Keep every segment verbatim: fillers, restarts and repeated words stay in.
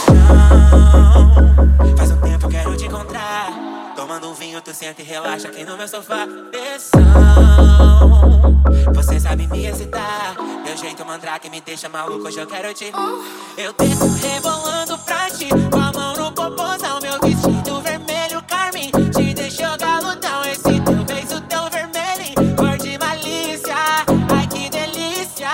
chão. Faz um tempo eu quero te encontrar. Tomando um vinho, tu senta e relaxa aqui no meu sofá. Pressão, você sabe me excitar. Teu jeito mandrake me deixa maluco, hoje eu quero te. Eu desço rebolando pra ti, com a mão no popozão. Meu vestido vermelho carmim te deixou galudão. Esse teu beijo tão vermelho, cor de malícia. Ai que delícia.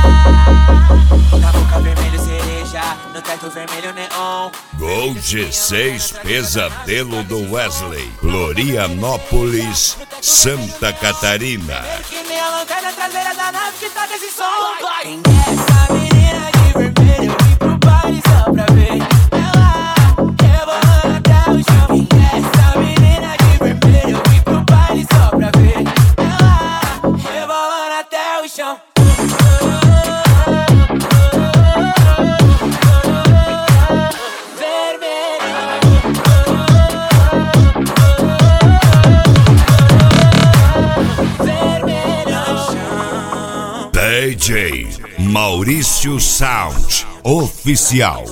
Na boca vermelho cereja, no teto vermelho neon. Gol G seis Pesadelo do Wesley, Florianópolis, Santa Catarina. Que nem a lanterna traseira da nave que toca esse som. Quem é essa menina de vermelho? Eu vim pro baile só pra ver ela rebolando até o chão. Quem é essa menina de vermelho? Eu vim pro baile só pra ver ela rebolando até o chão. D J Maurício Sound Oficial.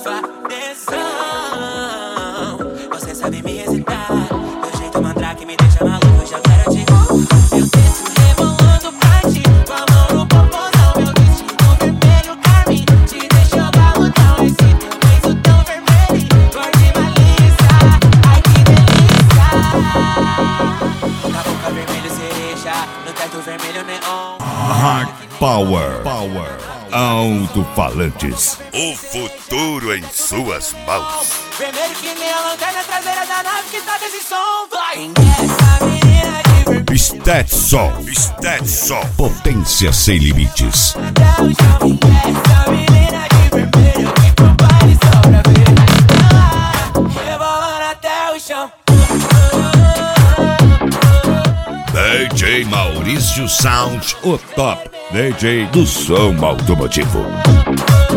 Você sabe me excitar. Teu jeito mandrake me deixa maluco, hoje eu quero te. Eu desço rebolando pra ti, com a mão no popozão. Meu vestido vermelho carmim te deixou galudão. Esse teu beijo tão vermelho, cor de malícia. Ai que delícia. Na boca vermelho cereja, no teto vermelho neon. Hard Power, Power, Alto-falantes. O futuro em suas mãos. Vermelho que nem a lanterna traseira da nave que toca esse som. Vai! Quem é essa menina de vermelho? Stetson, Stetson, potência sem limites. Até o chão. Quem é essa menina de vermelho? Eu vim pro baile só pra ver ela rebolando até o chão. D J Maurício Sound, o top D J do som automotivo.